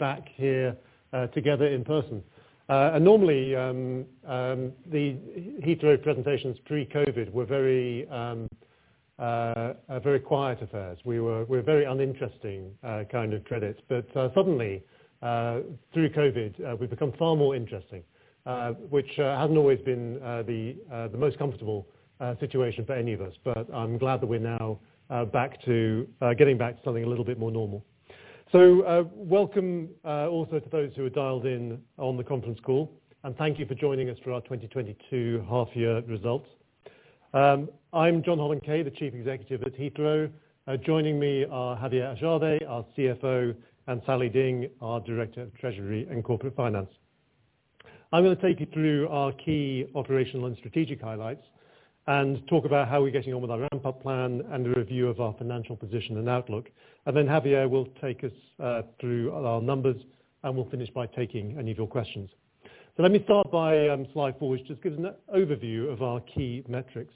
back here together in person. And normally, the Heathrow presentations pre-COVID were very quiet affairs. We're very uninteresting kind of credits, but suddenly, through COVID, we've become far more interesting, which hasn't always been the most comfortable situation for any of us. But I'm glad that we're now getting back to something a little bit more normal. So welcome also to those who are dialed in on the conference call, and thank you for joining us for our 2022 half-year results. I'm John Holland-Kaye, the Chief Executive at Heathrow. Joining me are Javier Ajade, our CFO, and Sally Ding, our Director of Treasury and Corporate Finance. I'm going to take you through our key operational and strategic highlights and talk about how we're getting on with our ramp-up plan and a review of our financial position and outlook. And then Javier will take us through our numbers, and we'll finish by taking any of your questions. So let me start by slide 4, which just gives an overview of our key metrics.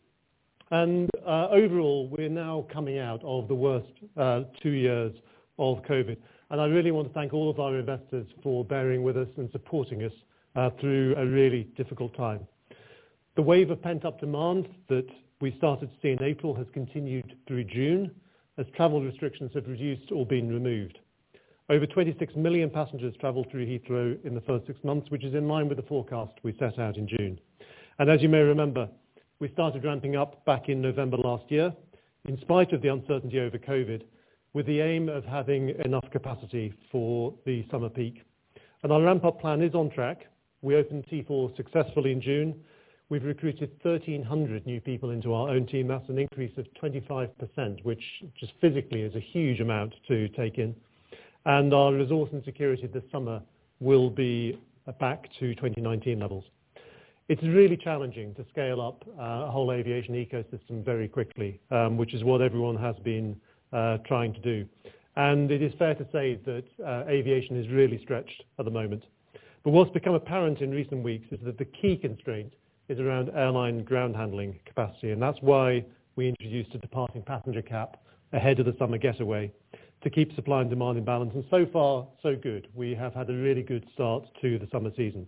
And overall, we're now coming out of the worst 2 years of COVID. And I really want to thank all of our investors for bearing with us and supporting us through a really difficult time. The wave of pent-up demand that we started to see in April has continued through June, as travel restrictions have reduced or been removed. Over 26 million passengers travelled through Heathrow in the first 6 months, which is in line with the forecast we set out in June. And as you may remember, we started ramping up back in November last year, in spite of the uncertainty over COVID, with the aim of having enough capacity for the summer peak. And our ramp-up plan is on track. We opened T4 successfully in June. We've recruited 1,300 new people into our own team. That's an increase of 25%, which just physically is a huge amount to take in. And our resource and security this summer will be back to 2019 levels. It's really challenging to scale up a whole aviation ecosystem very quickly, which is what everyone has been trying to do. And it is fair to say that aviation is really stretched at the moment. But what's become apparent in recent weeks is that the key constraint is around airline ground handling capacity, and that's why we introduced a departing passenger cap ahead of the summer getaway to keep supply and demand in balance. And so far, so good. We have had a really good start to the summer season.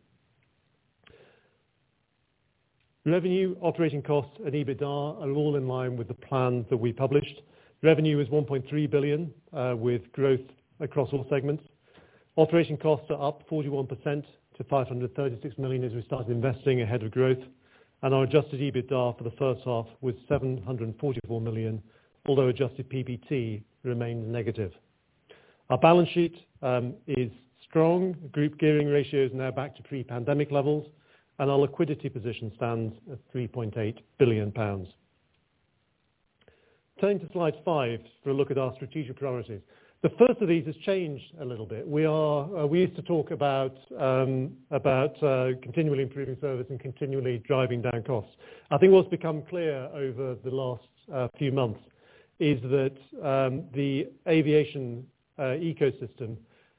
Revenue, operating costs and EBITDA are all in line with the plan that we published. Revenue is 1.3 billion with growth across all segments. Operating costs are up 41% to 536 million as we started investing ahead of growth. And our adjusted EBITDA for the first half was 744 million, although adjusted PBT remains negative. Our balance sheet is strong. Group gearing ratio is now back to pre-pandemic levels, and our liquidity position stands at £3.8 billion. Turning to slide 5 for a look at our strategic priorities. The first of these has changed a little bit. We used to talk about continually improving service and continually driving down costs. I think what's become clear over the last few months is that the aviation ecosystem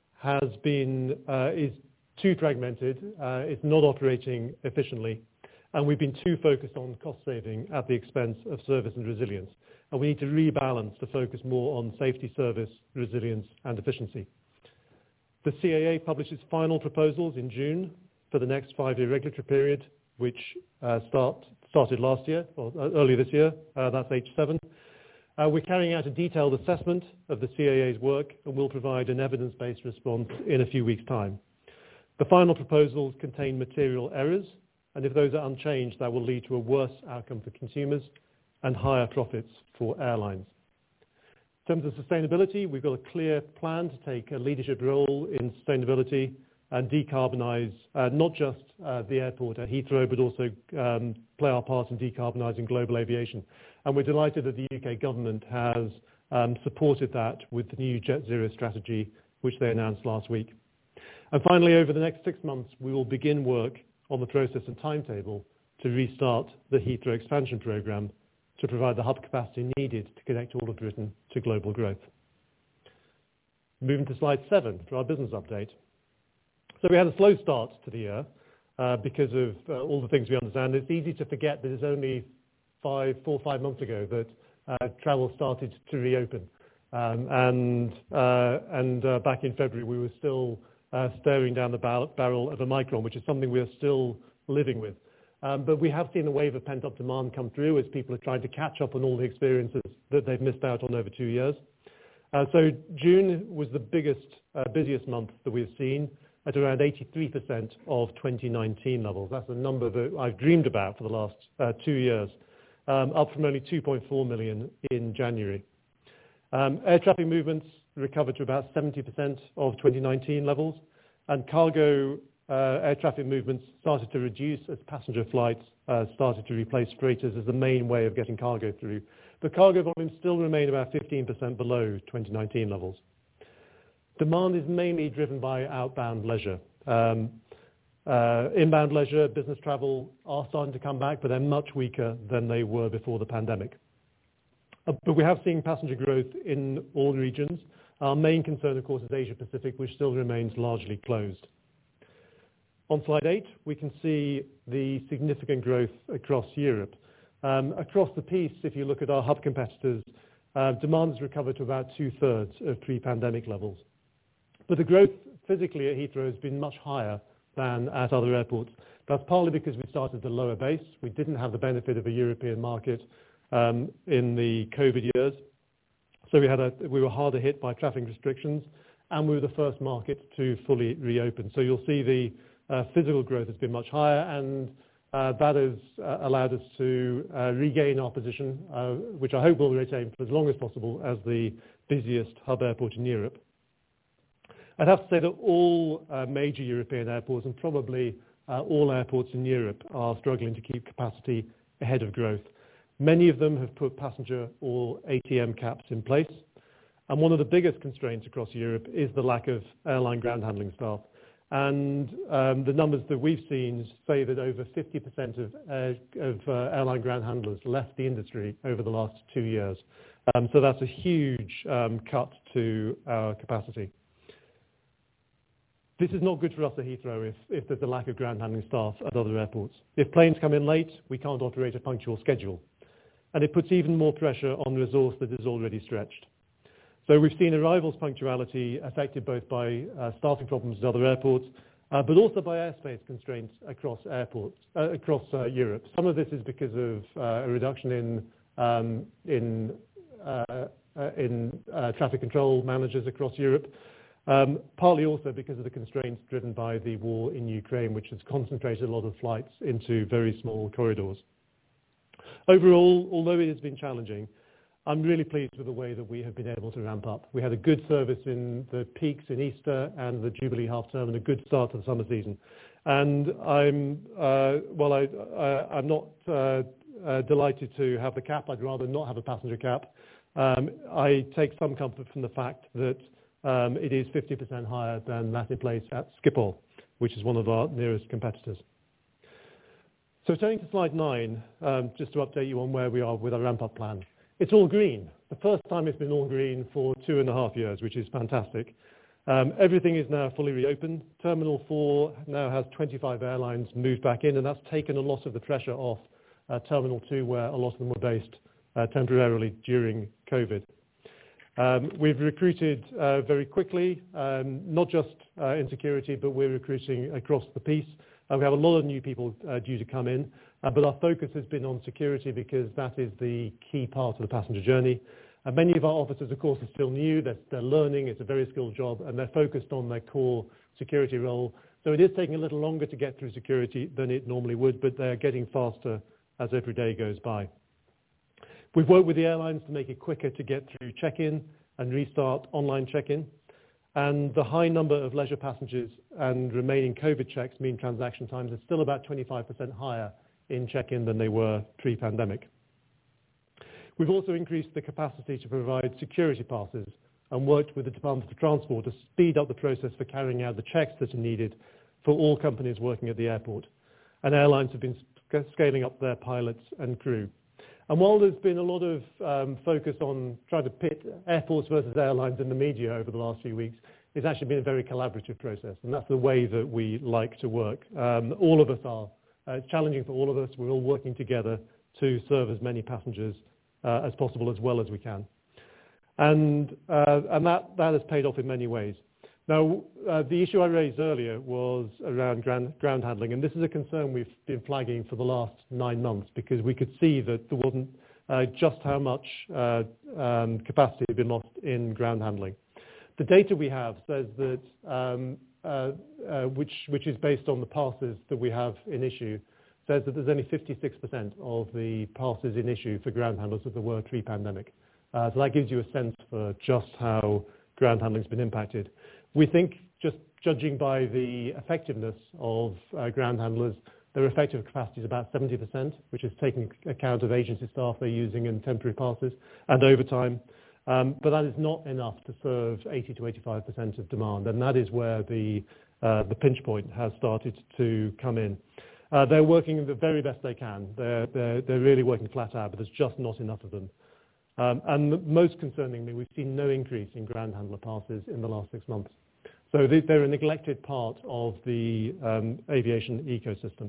is too fragmented. It's not operating efficiently, and we've been too focused on cost saving at the expense of service and resilience. And we need to rebalance to focus more on safety, service, resilience and efficiency. The CAA published its final proposals in June for the next 5-year regulatory period, which started last year, or early this year. That's H7. We're carrying out a detailed assessment of the CAA's work, and we'll provide an evidence-based response in a few weeks' time. The final proposals contain material errors, and if those are unchanged, that will lead to a worse outcome for consumers and higher profits for airlines. In terms of sustainability, we've got a clear plan to take a leadership role in sustainability and decarbonise not just the airport at Heathrow, but also play our part in decarbonising global aviation. And we're delighted that the UK government has supported that with the new Jet Zero strategy, which they announced last week. And finally, over the next 6 months, we will begin work on the process and timetable to restart the Heathrow expansion programme to provide the hub capacity needed to connect all of Britain to global growth. Moving to slide 7 for our business update. So we had a slow start to the year because of all the things we understand. It's easy to forget that it's only 4 or 5 months ago that travel started to reopen. Back in February, we were still staring down the barrel of Omicron, which is something we are still living with. But we have seen a wave of pent-up demand come through as people are trying to catch up on all the experiences that they've missed out on over 2 years. So June was the busiest month that we've seen at around 83% of 2019 levels. That's a number that I've dreamed about for the last 2 years, up from only 2.4 million in January. Air traffic movements recovered to about 70% of 2019 levels, and cargo air traffic movements started to reduce as passenger flights started to replace freighters as the main way of getting cargo through. But cargo volumes still remain about 15% below 2019 levels. Demand is mainly driven by outbound leisure. Inbound leisure, business travel are starting to come back, but they're much weaker than they were before the pandemic. But we have seen passenger growth in all regions. Our main concern, of course, is Asia Pacific, which still remains largely closed. On slide 8, we can see the significant growth across Europe. Across the piece, if you look at our hub competitors, demand has recovered to about 2/3 of pre-pandemic levels. But the growth physically at Heathrow has been much higher than at other airports. That's partly because we started at a lower base. We didn't have the benefit of a European market in the COVID years. So we were harder hit by traffic restrictions, and we were the first market to fully reopen. So you'll see the physical growth has been much higher, and that has allowed us to regain our position, which I hope we'll retain for as long as possible as the busiest hub airport in Europe. I'd have to say that all major European airports and probably all airports in Europe are struggling to keep capacity ahead of growth. Many of them have put passenger or ATM caps in place. And one of the biggest constraints across Europe is the lack of airline ground handling staff. And the numbers that we've seen say that over 50% of airline ground handlers left the industry over the last 2 years. So that's a huge cut to our capacity. This is not good for us at Heathrow if there's a lack of ground handling staff at other airports. If planes come in late, we can't operate a punctual schedule. And it puts even more pressure on the resource that is already stretched. So we've seen arrivals punctuality affected both by staffing problems at other airports, but also by airspace constraints across airports, across Europe. Some of this is because of a reduction in traffic control managers across Europe, partly also because of the constraints driven by the war in Ukraine, which has concentrated a lot of flights into very small corridors. Overall, although it has been challenging, I'm really pleased with the way that we have been able to ramp up. We had a good service in the peaks in Easter and the Jubilee half term, and a good start to the summer season. And I'm not delighted to have the cap. I'd rather not have a passenger cap. I take some comfort from the fact that it is 50% higher than that in place at Schiphol, which is one of our nearest competitors. So turning to slide 9, just to update you on where we are with our ramp-up plan. It's all green. The first time it's been all green for 2.5 years, which is fantastic. Everything is now fully reopened. Terminal 4 now has 25 airlines moved back in, and that's taken a lot of the pressure off Terminal 2, where a lot of them were based temporarily during COVID. We've recruited very quickly, not just in security, but we're recruiting across the piece. We have a lot of new people due to come in, but our focus has been on security because that is the key part of the passenger journey. Many of our officers, of course, are still new. They're learning. It's a very skilled job, and they're focused on their core security role. So it is taking a little longer to get through security than it normally would, but they're getting faster as every day goes by. We've worked with the airlines to make it quicker to get through check-in and restart online check-in. And the high number of leisure passengers and remaining COVID checks mean transaction times are still about 25% higher in check-in than they were pre-pandemic. We've also increased the capacity to provide security passes and worked with the Department for Transport to speed up the process for carrying out the checks that are needed for all companies working at the airport. And airlines have been scaling up their pilots and crew. And while there's been a lot of focus on trying to pit airports versus airlines in the media over the last few weeks, it's actually been a very collaborative process, and that's the way that we like to work. All of us are. It's challenging for all of us. We're all working together to serve as many passengers as possible, as well as we can. And that has paid off in many ways. Now, the issue I raised earlier was around ground handling, and this is a concern we've been flagging for the last 9 months because we could see that there wasn't just how much capacity had been lost in ground handling. The data we have says that, which is based on the passes that we have in issue, says that there's only 56% of the passes in issue for ground handlers that there were pre-pandemic. So that gives you a sense for just how ground handling's been impacted. We think, just judging by the effectiveness of ground handlers, their effective capacity is about 70%, which is taking account of agency staff they're using and temporary passes and overtime. But that is not enough to serve 80 to 85% of demand, and that is where the pinch point has started to come in. They're working the very best they can. They're really working flat out, but there's just not enough of them. And most concerningly, we've seen no increase in ground handler passes in the last 6 months. So they're a neglected part of the aviation ecosystem.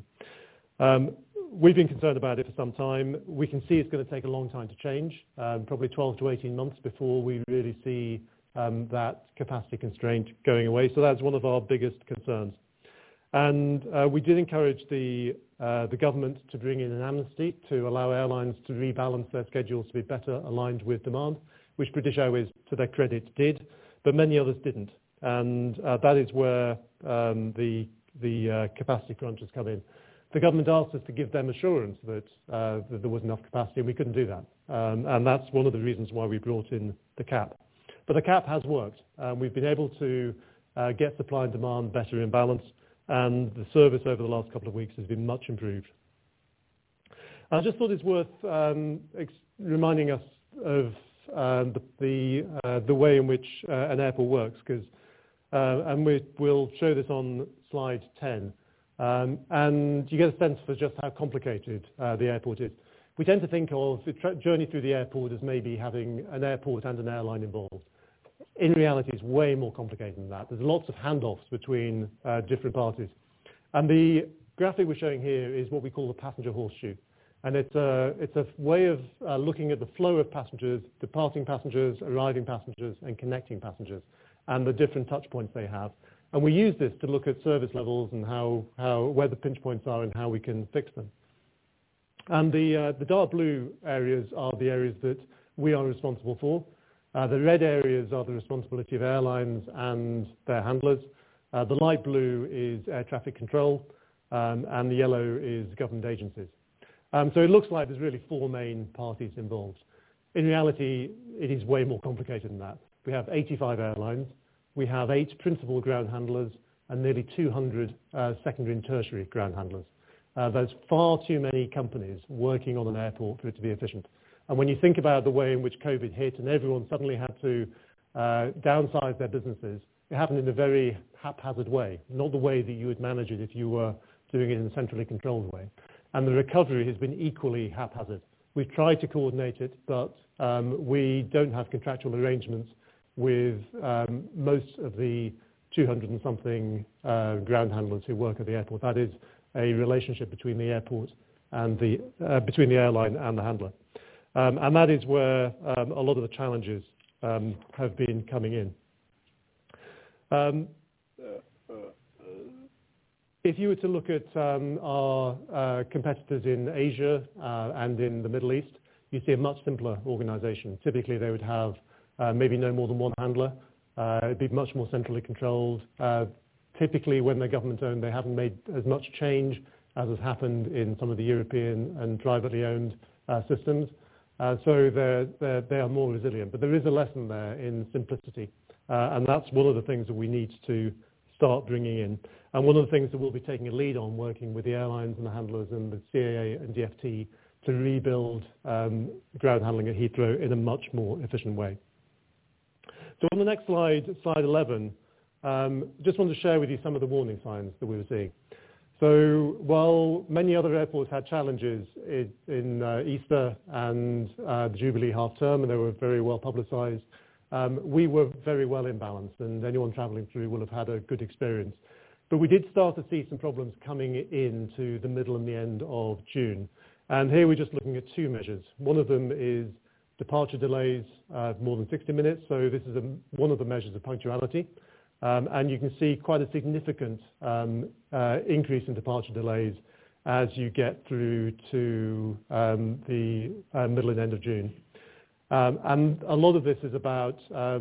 We've been concerned about it for some time. We can see it's going to take a long time to change, probably 12 to 18 months before we really see that capacity constraint going away. So that's one of our biggest concerns. And we did encourage the government to bring in an amnesty to allow airlines to rebalance their schedules to be better aligned with demand, which British Airways, to their credit, did, but many others didn't. And that is where the capacity crunches come in. The government asked us to give them assurance that there was enough capacity, and we couldn't do that. And that's one of the reasons why we brought in the cap. But the cap has worked. We've been able to get supply and demand better in balance, and the service over the last couple of weeks has been much improved. I just thought it's worth reminding us of the way in which an airport works, because and we'll show this on slide 10. And you get a sense for just how complicated the airport is. We tend to think of the journey through the airport as maybe having an airport and an airline involved. In reality, it's way more complicated than that. There's lots of handoffs between different parties. And the graphic we're showing here is what we call the passenger horseshoe. And it's a way of looking at the flow of passengers, departing passengers, arriving passengers, and connecting passengers, and the different touch points they have. And we use this to look at service levels and where the pinch points are and how we can fix them. And the dark blue areas are the areas that we are responsible for. The red areas are the responsibility of airlines and their handlers. The light blue is air traffic control, and the yellow is government agencies. So it looks like there's really 4 main parties involved. In reality, it is way more complicated than that. We have 85 airlines. We have 8 principal ground handlers and nearly 200 secondary and tertiary ground handlers. There's far too many companies working on an airport for it to be efficient. And when you think about the way in which COVID hit and everyone suddenly had to downsize their businesses, it happened in a very haphazard way, not the way that you would manage it if you were doing it in a centrally controlled way. And the recovery has been equally haphazard. We've tried to coordinate it, but we don't have contractual arrangements with most of the 200 and something ground handlers who work at the airport. That is a relationship between the airport and between the airline and the handler. And that is where a lot of the challenges have been coming in. If you were to look at our competitors in Asia and in the Middle East, you see a much simpler organization. Typically, they would have maybe no more than 1 handler. It'd be much more centrally controlled. Typically, when they're government-owned, they haven't made as much change as has happened in some of the European and privately owned systems. So they are more resilient. But there is a lesson there in simplicity. And that's one of the things that we need to start bringing in. And one of the things that we'll be taking a lead on, working with the airlines and the handlers and the CAA and DFT to rebuild ground handling at Heathrow in a much more efficient way. So on the next slide, slide 11, just want to share with you some of the warning signs that we were seeing. So while many other airports had challenges in Easter and the Jubilee half term, and they were very well publicised, we were very well in balance, and anyone travelling through will have had a good experience. But we did start to see some problems coming into the middle and the end of June. And here we're just looking at 2 measures. One of them is departure delays more than 60 minutes. So this is one of the measures of punctuality. And you can see quite a significant increase in departure delays as you get through to the middle and end of June. And a lot of this is about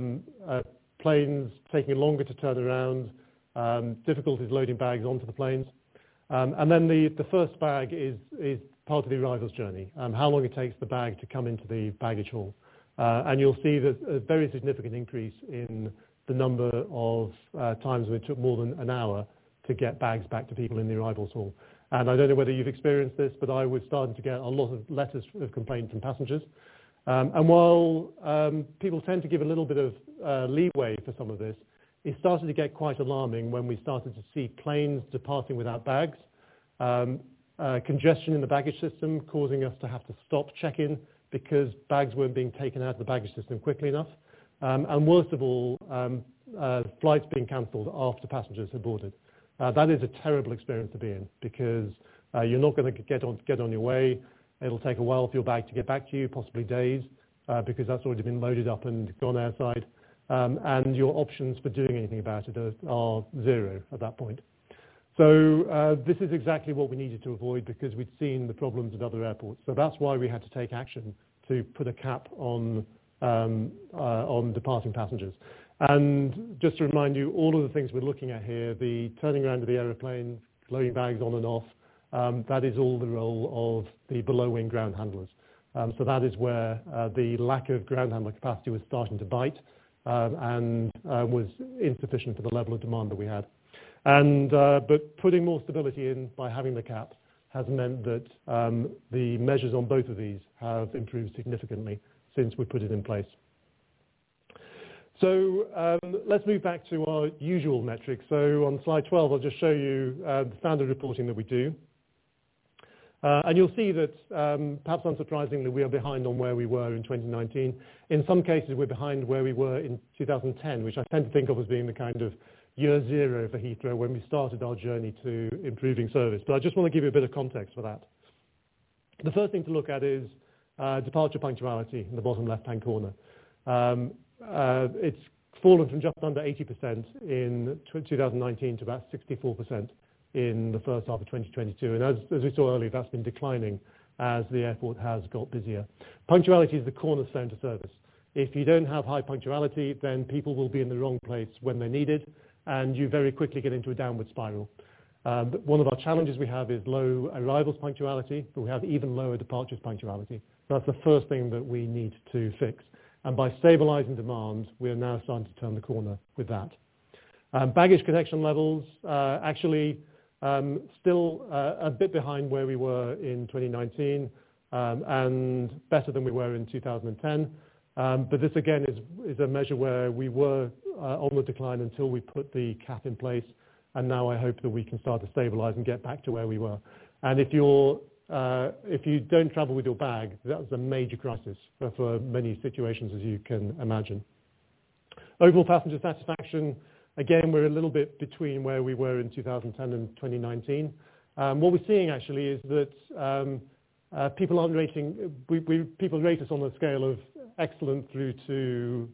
planes taking longer to turn around, difficulties loading bags onto the planes. And then the first bag is part of the arrivals journey, how long it takes the bag to come into the baggage hall. And you'll see there's a very significant increase in the number of times when it took more than an hour to get bags back to people in the arrivals hall. And I don't know whether you've experienced this, but I was starting to get a lot of letters of complaint from passengers. And while people tend to give a little bit of leeway for some of this, it started to get quite alarming when we started to see planes departing without bags, congestion in the baggage system causing us to have to stop check-in because bags weren't being taken out of the baggage system quickly enough. And worst of all, flights being cancelled after passengers had boarded. That is a terrible experience to be in because you're not going to get on your way. It'll take a while for your bag to get back to you, possibly days, because that's already been loaded up and gone airside. And your options for doing anything about it are zero at that point. So this is exactly what we needed to avoid because we'd seen the problems at other airports. So that's why we had to take action to put a cap on departing passengers. And just to remind you, all of the things we're looking at here, the turning around of the aeroplane, loading bags on and off, that is all the role of the below-wing ground handlers. So that is where the lack of ground handler capacity was starting to bite and was insufficient for the level of demand that we had. But putting more stability in by having the cap has meant that the measures on both of these have improved significantly since we put it in place. So let's move back to our usual metrics. So on slide 12, I'll just show you the standard reporting that we do. And you'll see that, perhaps unsurprisingly, we are behind on where we were in 2019. In some cases, we're behind where we were in 2010, which I tend to think of as being the kind of year zero for Heathrow when we started our journey to improving service. But I just want to give you a bit of context for that. The first thing to look at is departure punctuality in the bottom left-hand corner. It's fallen from just under 80% in 2019 to about 64% in the first half of 2022. And as we saw earlier, that's been declining as the airport has got busier. Punctuality is the cornerstone to service. If you don't have high punctuality, then people will be in the wrong place when they're needed, and you very quickly get into a downward spiral. But one of our challenges we have is low arrivals punctuality, but we have even lower departures punctuality. That's the first thing that we need to fix. And by stabilizing demand, we are now starting to turn the corner with that. Baggage connection levels, actually still a bit behind where we were in 2019 and better than we were in 2010. But this again is a measure where we were on the decline until we put the cap in place. And now I hope that we can start to stabilize and get back to where we were. And if you don't travel with your bag, that's a major crisis for many situations, as you can imagine. Overall passenger satisfaction, again, we're a little bit between where we were in 2010 and 2019. What we're seeing actually is that people aren't rating, people rate us on a scale of excellent through to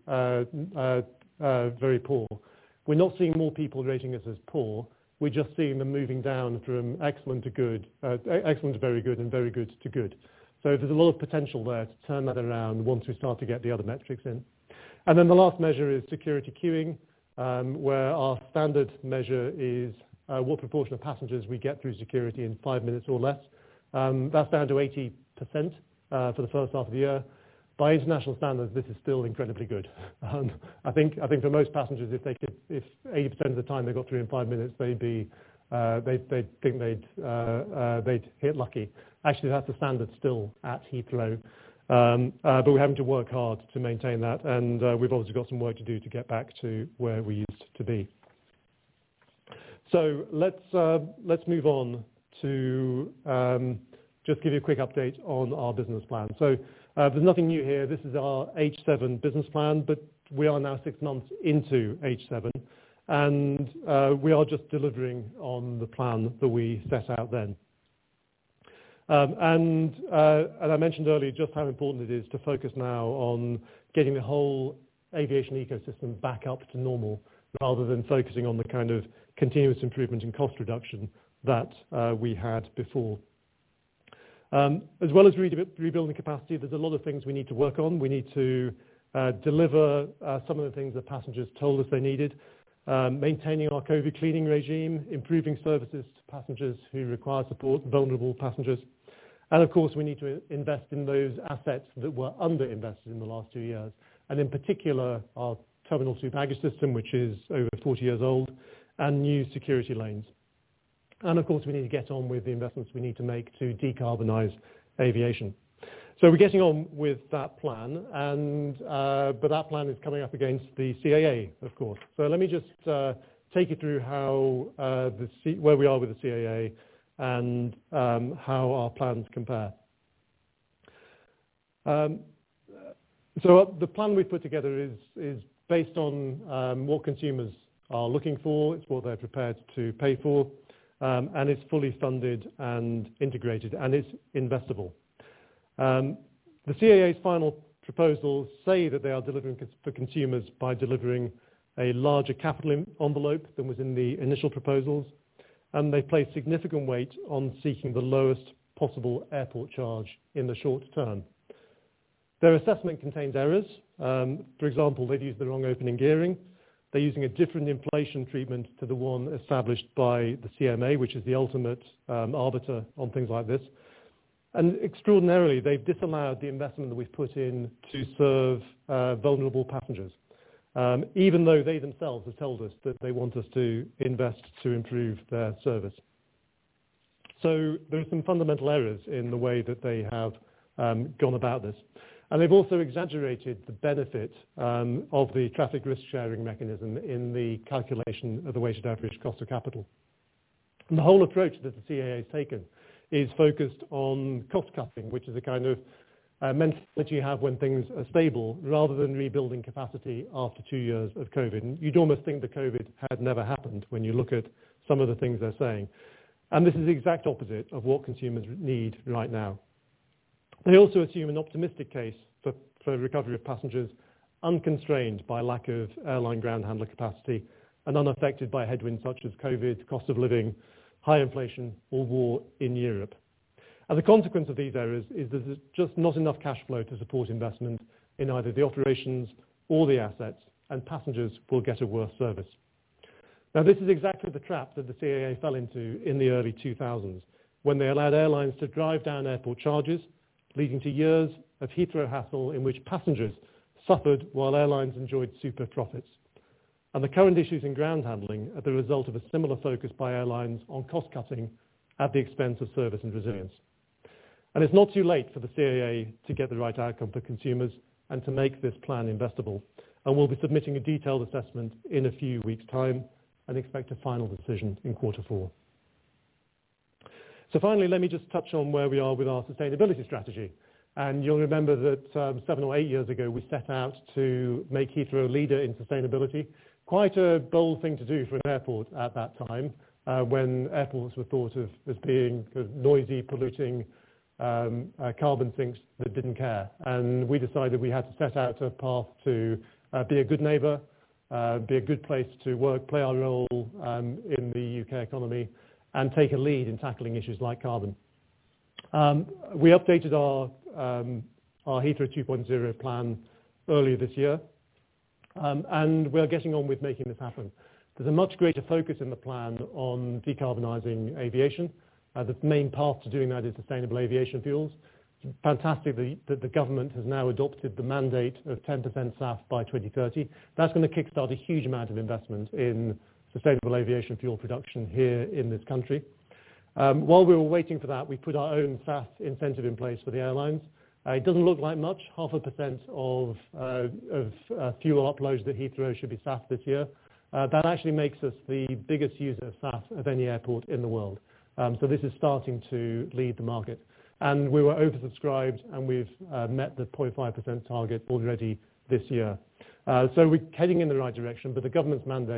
very poor. We're not seeing more people rating us as poor. We're just seeing them moving down from excellent to good, excellent to very good, and very good to good. So there's a lot of potential there to turn that around once we start to get the other metrics in. And then the last measure is security queuing, where our standard measure is what proportion of passengers we get through security in 5 minutes or less. That's down to 80% for the first half of the year. By international standards, this is still incredibly good. I think for most passengers, if 80% of the time they got through in 5 minutes, they'd think they'd hit lucky. Actually, that's the standard still at Heathrow, but we're having to work hard to maintain that, and we've obviously got some work to do to get back to where we used to be. So let's move on to just give you a quick update on our business plan. So there's nothing new here. This is our H7 business plan, but we are now 6 months into H7, and we are just delivering on the plan that we set out then. And I mentioned earlier just how important it is to focus now on getting the whole aviation ecosystem back up to normal, rather than focusing on the kind of continuous improvement and cost reduction that we had before. As well as rebuilding capacity, there's a lot of things we need to work on. We need to deliver some of the things that passengers told us they needed, maintaining our COVID cleaning regime, improving services to passengers who require support, vulnerable passengers. And of course, we need to invest in those assets that were underinvested in the last 2 years. And in particular, our Terminal 2 baggage system, which is over 40 years old, and new security lanes. And of course, we need to get on with the investments we need to make to decarbonise aviation. So we're getting on with that plan, but that plan is coming up against the CAA, of course. So let me just take you through how where we are with the CAA and how our plans compare. So the plan we've put together is based on what consumers are looking for. It's what they're prepared to pay for, and it's fully funded and integrated, and it's investable. The CAA's final proposals say that they are delivering for consumers by delivering a larger capital envelope than was in the initial proposals, and they place significant weight on seeking the lowest possible airport charge in the short term. Their assessment contains errors. For example, they've used the wrong opening gearing. They're using a different inflation treatment to the one established by the CMA, which is the ultimate arbiter on things like this. And extraordinarily, they've disallowed the investment that we've put in to serve vulnerable passengers, even though they themselves have told us that they want us to invest to improve their service. So there are some fundamental errors in the way that they have gone about this. And they've also exaggerated the benefit of the traffic risk-sharing mechanism in the calculation of the weighted average cost of capital. And the whole approach that the CAA has taken is focused on cost cutting, which is a kind of mentality you have when things are stable, rather than rebuilding capacity after 2 years of COVID. And you'd almost think that COVID had never happened when you look at some of the things they're saying. And this is the exact opposite of what consumers need right now. They also assume an optimistic case for recovery of passengers, unconstrained by lack of airline ground handler capacity and unaffected by headwinds such as COVID, cost of living, high inflation, or war in Europe. And the consequence of these errors is there's just not enough cash flow to support investment in either the operations or the assets, and passengers will get a worse service. Now, this is exactly the trap that the CAA fell into in the early 2000s, when they allowed airlines to drive down airport charges, leading to years of Heathrow hassle in which passengers suffered while airlines enjoyed super profits. And the current issues in ground handling are the result of a similar focus by airlines on cost cutting at the expense of service and resilience. And it's not too late for the CAA to get the right outcome for consumers and to make this plan investable. And we'll be submitting a detailed assessment in a few weeks' time and expect a final decision in Q4. So finally, let me just touch on where we are with our sustainability strategy. And you'll remember that 7 or 8 years ago, we set out to make Heathrow a leader in sustainability. Quite a bold thing to do for an airport at that time, when airports were thought of as being noisy, polluting carbon sinks that didn't care. And we decided we had to set out a path to be a good neighbour, be a good place to work, play our role in the UK economy, and take a lead in tackling issues like carbon. We updated our Heathrow 2.0 plan earlier this year, and we're getting on with making this happen. There's a much greater focus in the plan on decarbonising aviation. The main path to doing that is sustainable aviation fuels. It's fantastic that the government has now adopted the mandate of 10% SAF by 2030. That's going to kickstart a huge amount of investment in sustainable aviation fuel production here in this country. While we were waiting for that, we put our own SAF incentive in place for the airlines. It doesn't look like much. 0.5% of fuel uploads at Heathrow should be SAF this year. That actually makes us the biggest user of SAF of any airport in the world. So this is starting to lead the market. And we were oversubscribed, and we've met the 0.5% target already this year. So we're heading in the right direction, but the government's mandate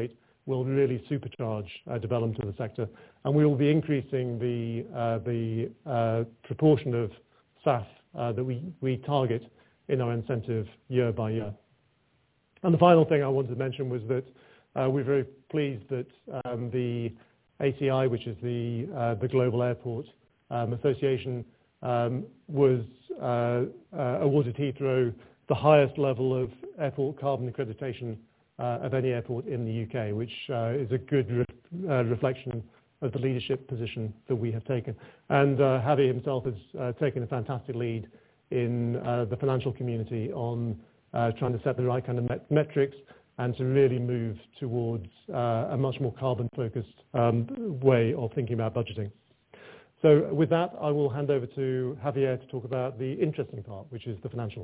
will really supercharge development of the sector, and we will be increasing the proportion of SAF that we target in our incentive year by year. And the final thing I wanted to mention was that we're very pleased that the ACI, which is the Global Airport Association, was awarded Heathrow the highest level of airport carbon accreditation of any airport in the UK, which is a good reflection of the leadership position that we have taken. And Javi himself has taken a fantastic lead in the financial community on trying to set the right kind of metrics and to really move towards a much more carbon-focused way of thinking about budgeting. So with that, I will hand over to Javier to talk about the interesting part, which is the financials.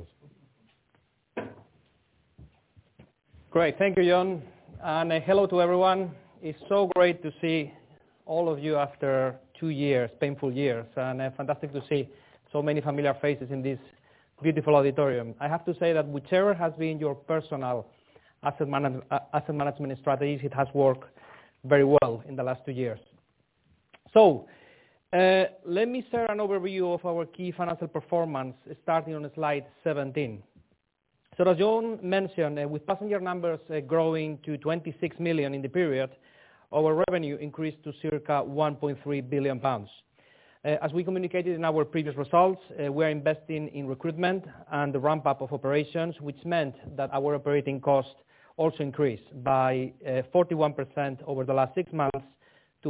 Great, thank you, John, and hello to everyone. It's so great to see all of you after 2 years, painful years, and fantastic to see so many familiar faces in this beautiful auditorium. I have to say that whichever has been your personal asset management strategies, it has worked very well in the last 2 years. So, let me share an overview of our key financial performance, starting on slide 17. So as John mentioned, with passenger numbers growing to 26 million in the period, our revenue increased to circa 1.3 billion pounds. As we communicated in our previous results, we are investing in recruitment and the ramp-up of operations, which meant that our operating costs also increased by 41% over the last 6 months to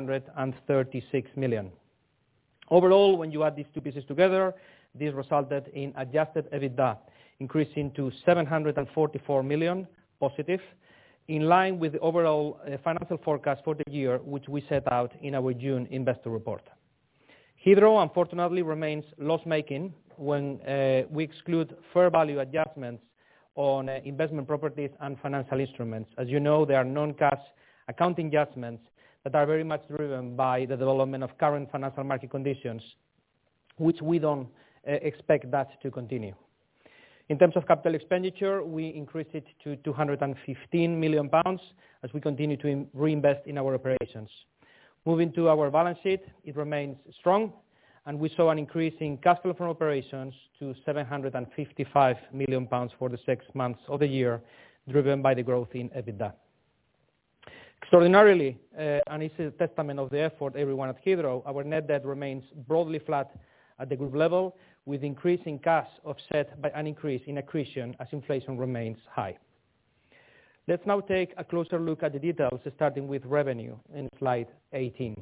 536 million. Overall, when you add these two pieces together, this resulted in adjusted EBITDA increasing to 744 million positive, in line with the overall financial forecast for the year, which we set out in our June investor report. Heathrow, unfortunately, remains loss-making when we exclude fair value adjustments on investment properties and financial instruments. As you know, they are non-cash accounting adjustments that are very much driven by the development of current financial market conditions, which we don't expect that to continue. In terms of capital expenditure, we increased it to 215 million pounds as we continue to reinvest in our operations. Moving to our balance sheet, it remains strong, and we saw an increase in cash flow from operations to 755 million pounds for the 6 months of the year, driven by the growth in EBITDA. Extraordinarily, and it's a testament of the effort everyone at Heathrow, our net debt remains broadly flat at the group level, with increase in cash offset by an increase in accretion as inflation remains high. Let's now take a closer look at the details, starting with revenue in slide 18.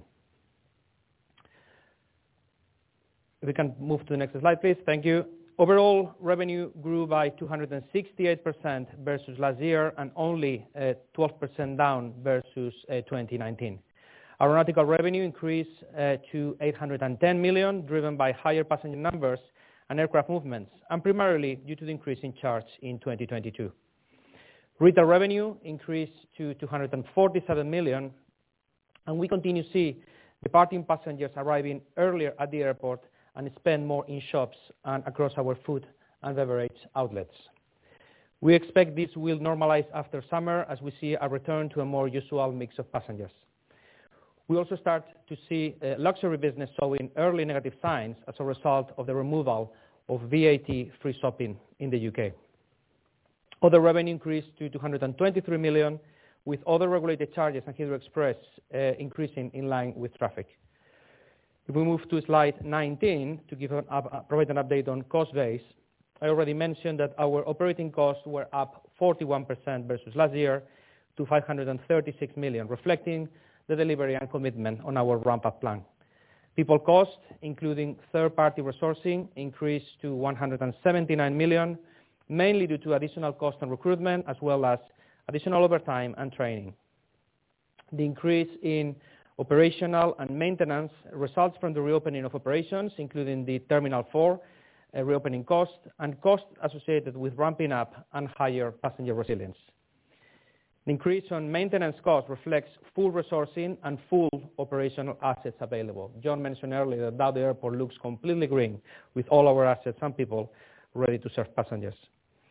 If we can move to the next slide, please. Thank you. Overall, revenue grew by 268% versus last year and only 12% down versus 2019. Aeronautical revenue increased to 810 million, driven by higher passenger numbers and aircraft movements, and primarily due to the increase in charge in 2022. Retail revenue increased to 247 million, and we continue to see departing passengers arriving earlier at the airport and spend more in shops and across our food and beverage outlets. We expect this will normalize after summer as we see a return to a more usual mix of passengers. We also start to see luxury business showing early negative signs as a result of the removal of VAT-free shopping in the UK. Other revenue increased to 223 million, with other regulated charges and Heathrow Express increasing in line with traffic. If we move to slide 19 to provide an update on cost base, I already mentioned that our operating costs were up 41% versus last year to 536 million, reflecting the delivery and commitment on our ramp-up plan. People costs, including third-party resourcing, increased to 179 million, mainly due to additional cost and recruitment, as well as additional overtime and training. The increase in operational and maintenance results from the reopening of operations, including the Terminal 4 reopening cost and costs associated with ramping up and higher passenger resilience. The increase on maintenance cost reflects full resourcing and full operational assets available. John mentioned earlier that now the airport looks completely green with all our assets and people ready to serve passengers.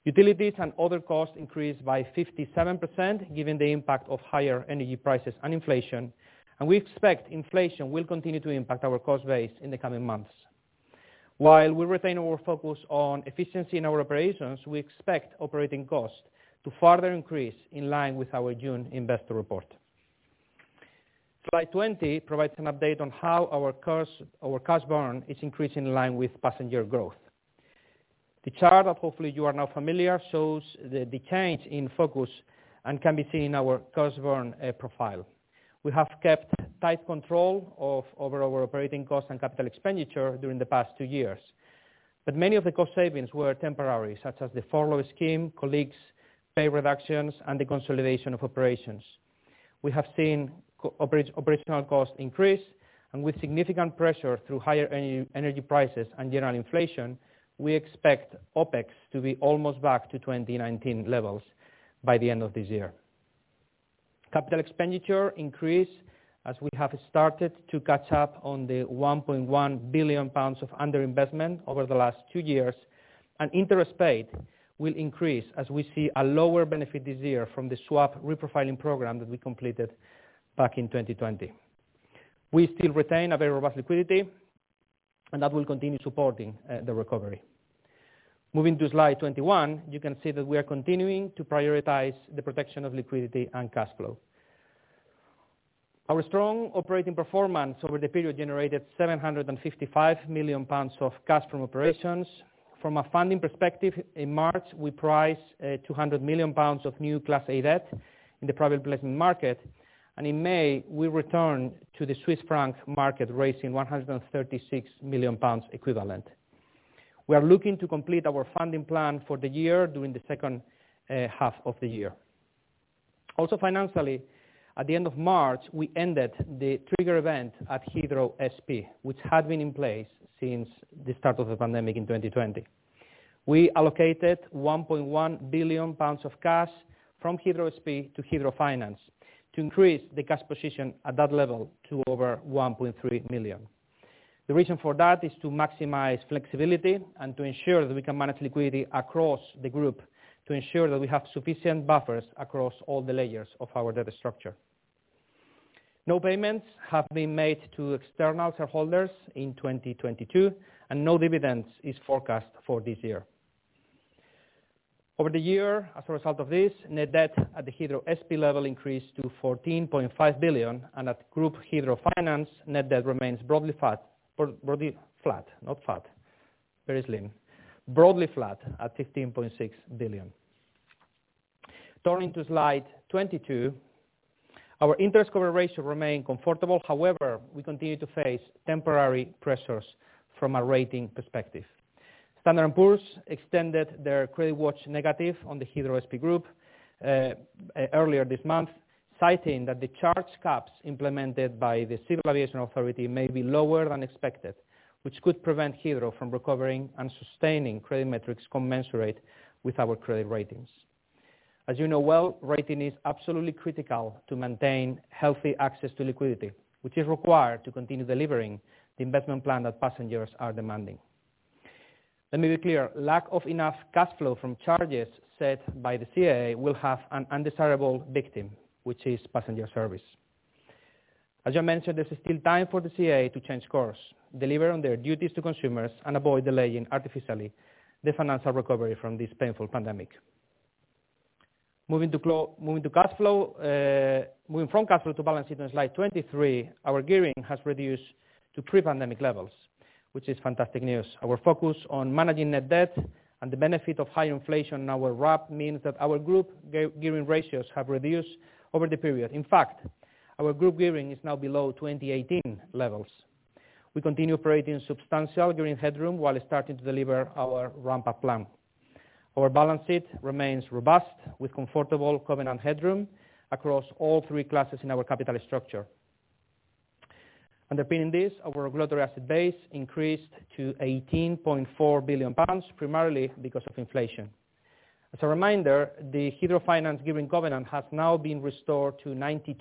Utilities and other costs increased by 57%, given the impact of higher energy prices and inflation, and we expect inflation will continue to impact our cost base in the coming months. While we retain our focus on efficiency in our operations, we expect operating costs to further increase in line with our June investor report. Slide 20 provides an update on how our cash burn is increasing in line with passenger growth. The chart that hopefully you are now familiar shows the change in focus and can be seen in our cost burn profile. We have kept tight control over our operating costs and capital expenditure during the past 2 years. But many of the cost savings were temporary, such as the furlough scheme, colleagues, pay reductions, and the consolidation of operations. We have seen operational costs increase, and with significant pressure through higher energy prices and general inflation, we expect OPEX to be almost back to 2019 levels by the end of this year. Capital expenditure increased as we have started to catch up on the £1.1 billion of underinvestment over the last 2 years, and interest paid will increase as we see a lower benefit this year from the swap reprofiling program that we completed back in 2020. We still retain a very robust liquidity, and that will continue supporting the recovery. Moving to slide 21, you can see that we are continuing to prioritize the protection of liquidity and cash flow. Our strong operating performance over the period generated £755 million of cash from operations. From a funding perspective, in March we priced £200 million of new Class A debt in the private placement market, and in May we returned to the Swiss franc market, raising £136 million equivalent. We are looking to complete our funding plan for the year during the second half of the year. Also financially, at the end of March, we ended the trigger event at Heathrow SP, which had been in place since the start of the pandemic in 2020. We allocated £1.1 billion of cash from Heathrow SP to Heathrow Finance to increase the cash position at that level to over £1.3 million. The reason for that is to maximize flexibility and to ensure that we can manage liquidity across the group, to ensure that we have sufficient buffers across all the layers of our debt structure. No payments have been made to external shareholders in 2022, and no dividends is forecast for this year. Over the year, as a result of this, net debt at the Heathrow SP level increased to £14.5 billion, and at Group Heathrow Finance, net debt remains broadly flat, not fat, very slim, broadly flat at £15.6 billion. Turning to slide 22, our interest cover ratio remained comfortable. However, we continue to face temporary pressures from a rating perspective. Standard & Poor's extended their credit watch negative on the Heathrow SP Group earlier this month, citing that the charge caps implemented by the Civil Aviation Authority may be lower than expected, which could prevent Heathrow from recovering and sustaining credit metrics commensurate with our credit ratings. As you know well, rating is absolutely critical to maintain healthy access to liquidity, which is required to continue delivering the investment plan that passengers are demanding. Let me be clear, lack of enough cash flow from charges set by the CAA will have an undesirable victim, which is passenger service. As I mentioned, there's still time for the CAA to change course, deliver on their duties to consumers, and avoid delaying artificially the financial recovery from this painful pandemic. Moving from cash flow to balance sheet on slide 23, our gearing has reduced to pre-pandemic levels, which is fantastic news. Our focus on managing net debt and the benefit of high inflation in our RAP means that our group gearing ratios have reduced over the period. In fact, our group gearing is now below 2018 levels. We continue operating substantial gearing headroom while starting to deliver our ramp-up plan. Our balance sheet remains robust with comfortable covenant headroom across all three classes in our capital structure. Underpinning this, our regulatory asset base increased to £18.4 billion, primarily because of inflation. As a reminder, the Heathrow Finance gearing covenant has now been restored to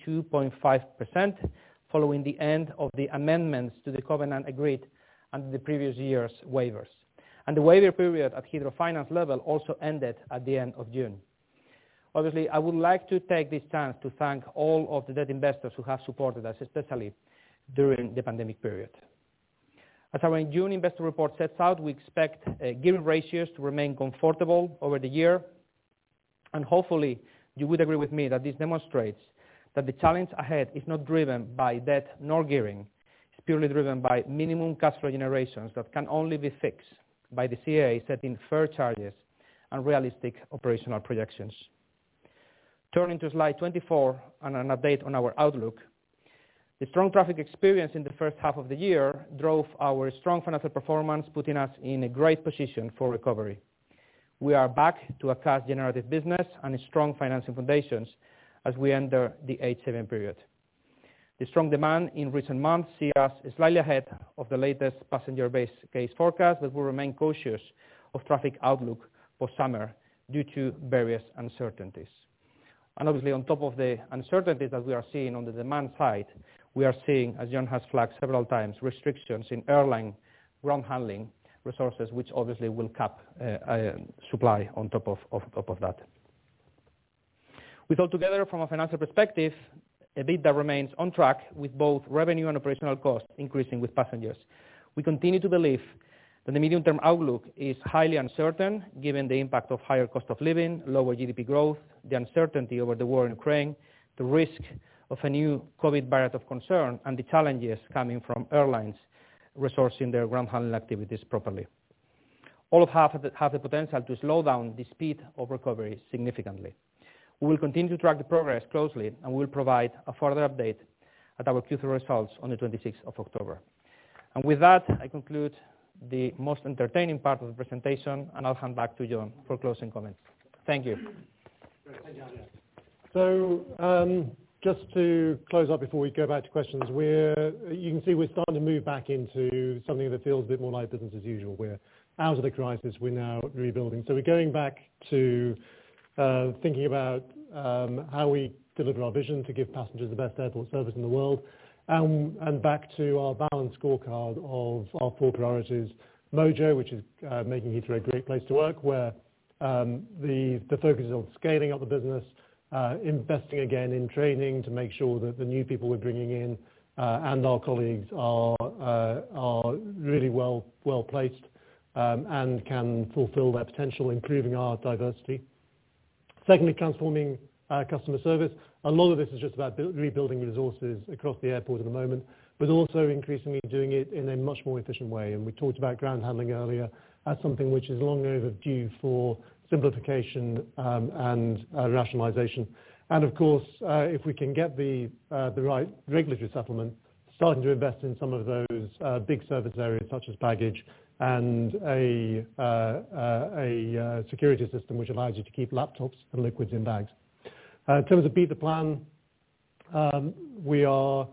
92.5% following the end of the amendments to the covenant agreed under the previous year's waivers. And the waiver period at Heathrow Finance level also ended at the end of June. Obviously, I would like to take this chance to thank all of the debt investors who have supported us, especially during the pandemic period. As our June investor report sets out, we expect gearing ratios to remain comfortable over the year, and hopefully you would agree with me that this demonstrates that the challenge ahead is not driven by debt nor gearing. It's purely driven by minimum cash flow generations that can only be fixed by the CAA setting fair charges and realistic operational projections. Turning to slide 24 and an update on our outlook. The strong traffic experience in the first half of the year drove our strong financial performance, putting us in a great position for recovery. We are back to a cash-generative business and strong financing foundations as we enter the H7 period. The strong demand in recent months see us slightly ahead of the latest passenger base case forecast, but we remain cautious of traffic outlook for summer due to various uncertainties. And obviously, on top of the uncertainties that we are seeing on the demand side, we are seeing, as John has flagged several times, restrictions in airline ground handling resources, which obviously will cap supply on top of that. With all together, from a financial perspective, EBITDA remains on track with both revenue and operational costs increasing with passengers. We continue to believe that the medium-term outlook is highly uncertain, given the impact of higher cost of living, lower GDP growth, the uncertainty over the war in Ukraine, the risk of a new COVID variant of concern, and the challenges coming from airlines resourcing their ground handling activities properly. All have the potential to slow down the speed of recovery significantly. We will continue to track the progress closely, and we will provide a further update at our Q3 results on the 26th of October. And with that, I conclude the most entertaining part of the presentation, and I'll hand back to John for closing comments. Thank you. Thank you, So, just to close up before we go back to questions, you can see we're starting to move back into something that feels a bit more like business as usual. We're out of the crisis, we're now rebuilding. So we're going back to thinking about how we deliver our vision to give passengers the best airport service in the world, and back to our balanced scorecard of our 4 priorities. Mojo, which is making Heathrow a great place to work, where the focus is on scaling up the business, investing again in training to make sure that the new people we're bringing in and our colleagues are really well placed and can fulfill their potential, improving our diversity. Secondly, transforming customer service. A lot of this is just about rebuilding resources across the airport at the moment, but also increasingly doing it in a much more efficient way. And we talked about ground handling earlier as something which is long overdue for simplification and rationalisation. And of course, if we can get the right regulatory settlement, starting to invest in some of those big service areas such as baggage and a security system which allows you to keep laptops and liquids in bags. In terms of beat the plan, we are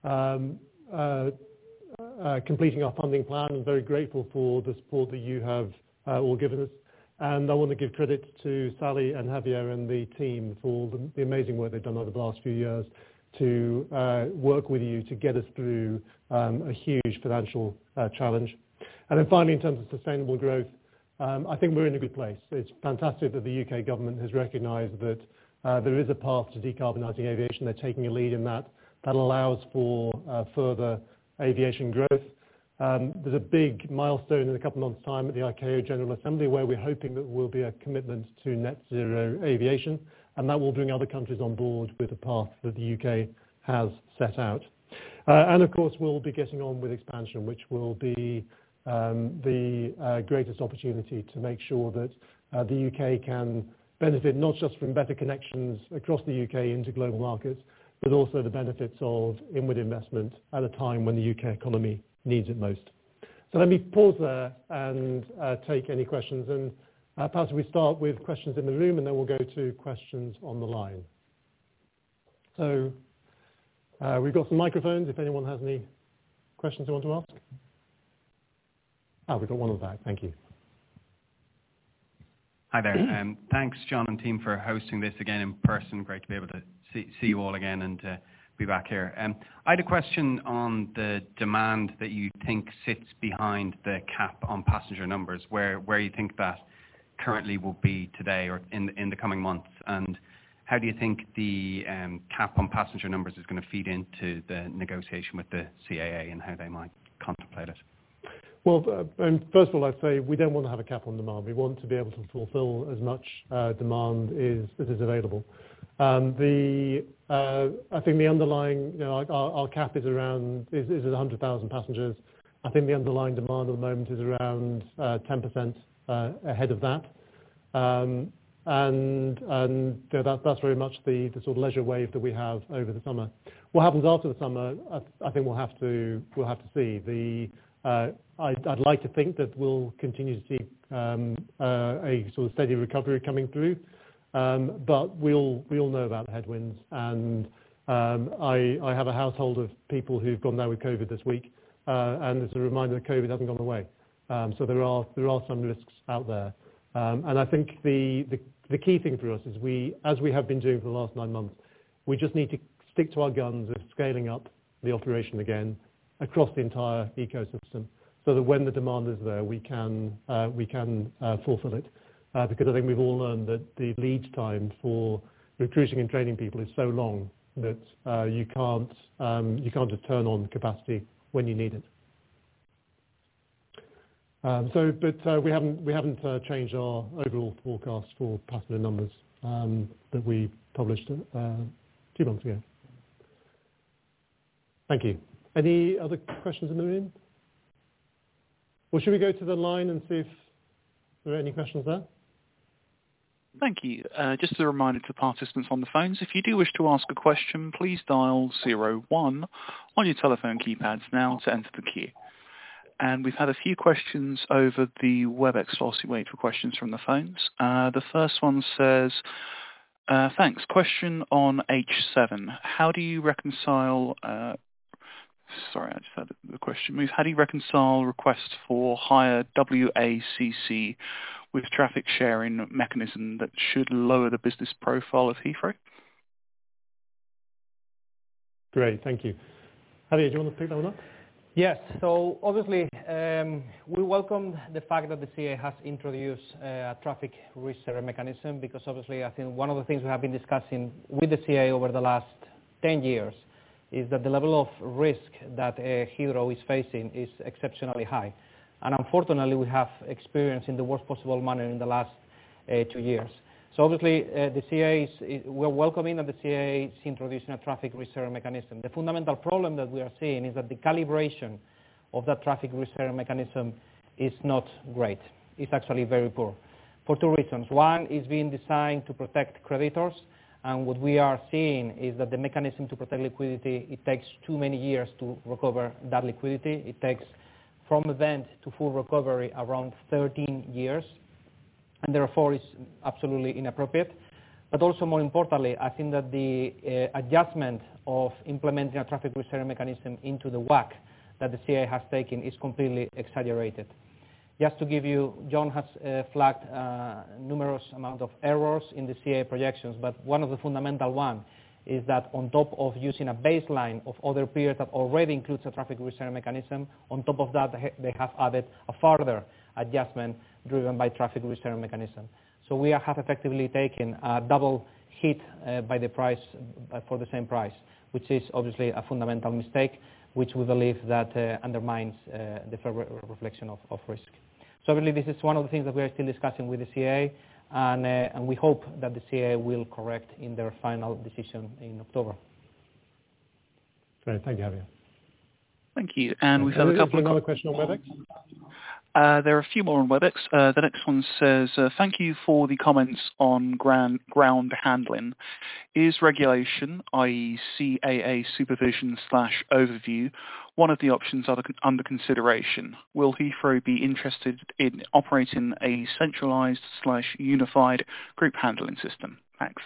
completing our funding plan and very grateful for the support that you have all given us. And I want to give credit to Sally and Javier and the team for the amazing work they've done over the last few years to work with you to get us through a huge financial challenge. And then finally, in terms of sustainable growth, I think we're in a good place. It's fantastic that the UK government has recognised that there is a path to decarbonising aviation. They're taking a lead in that. That allows for further aviation growth. There's a big milestone in a couple of months' time at the ICAO General Assembly where we're hoping that there will be a commitment to net zero aviation, and that will bring other countries on board with the path that the UK has set out. And of course, we'll be getting on with expansion, which will be the greatest opportunity to make sure that the UK can benefit not just from better connections across the UK into global markets, but also the benefits of inward investment at a time when the UK economy needs it most. So let me pause there and take any questions. And perhaps we start with questions in the room and then we'll go to questions on the line. So we've got some microphones if anyone has any questions they want to ask. We've got one on the back. Thank you. Hi there. Thanks, John and team, for hosting this again in person. Great to be able to see you all again and be back here. I had a question on the demand that you think sits behind the cap on passenger numbers, where you think that currently will be today or in the coming months, and how do you think the cap on passenger numbers is going to feed into the negotiation with the CAA and how they might contemplate it? Well, first of all, I'd say we don't want to have a cap on demand. We want to be able to fulfill as much demand as is available. I think the underlying, our cap is around is 100,000 passengers. I think the underlying demand at the moment is around 10% ahead of that, and that's very much the sort of leisure wave that we have over the summer. What happens after the summer, I think we'll have to see. I'd like to think that we'll continue to see a sort of steady recovery coming through, but we all know about the headwinds, and I have a household of people who've gone down with COVID this week, and it's a reminder that COVID hasn't gone away. So there are some risks out there, and I think the key thing for us is as we have been doing for the last 9 months, we just need to stick to our guns of scaling up the operation again across the entire ecosystem, so that when the demand is there, we can fulfill it. Because I think we've all learned that the lead time for recruiting and training people is so long that you can't just turn on capacity when you need it. But we haven't changed our overall forecast for passenger numbers that we published 2 months ago. Thank you. Any other questions in the room? Well, should we go to the line and see if there are any questions there? Thank you. Just a reminder to participants on the phones, if you do wish to ask a question, please dial 01 on your telephone keypads now to enter the queue. And we've had a few questions over the WebEx whilst we wait for questions from the phones. The first one says, thanks. Question on H7. How do you reconcile... Sorry, I just had the question moved. How do you reconcile requests for higher WACC with traffic sharing mechanism that should lower the business profile of Heathrow? Great, thank you. Javier, do you want to pick that one up? Yes, so obviously we welcome the fact that the CAA has introduced a traffic risk sharing mechanism, because obviously I think one of the things we have been discussing with the CAA over the last 10 years is that the level of risk that Heathrow is facing is exceptionally high. And unfortunately, we have experienced in the worst possible manner in the last 2 years. So obviously, the CAA we're welcoming that the CAA is introducing a traffic risk sharing mechanism. The fundamental problem that we are seeing is that the calibration of that traffic risk sharing mechanism is not great. It's actually very poor, for 2 reasons. One is being designed to protect creditors, and what we are seeing is that the mechanism to protect liquidity, it takes too many years to recover that liquidity. It takes from event to full recovery around 13 years, and therefore is absolutely inappropriate. But also more importantly, I think that the adjustment of implementing a traffic risk sharing mechanism into the WACC that the CAA has taken is completely exaggerated. Just to give you, John has flagged numerous amount of errors in the CAA projections, but one of the fundamental one is that on top of using a baseline of other periods that already includes a traffic risk sharing mechanism, on top of that they have added a further adjustment driven by traffic risk sharing mechanism. So we have effectively taken a double hit by the price for the same price, which is obviously a fundamental mistake, which we believe that undermines the fair reflection of risk. So obviously this is one of the things that we are still discussing with the CAA, and we hope that the CAA will correct in their final decision in October. Great, thank you, Javier. Thank you. And we've had a couple of... Another question on WebEx? There are a few more on WebEx. The next one says, thank you for the comments on ground handling. Is regulation, i.e. CAA supervision / overview, one of the options under consideration? Will Heathrow be interested in operating a centralised / unified group handling system? Thanks.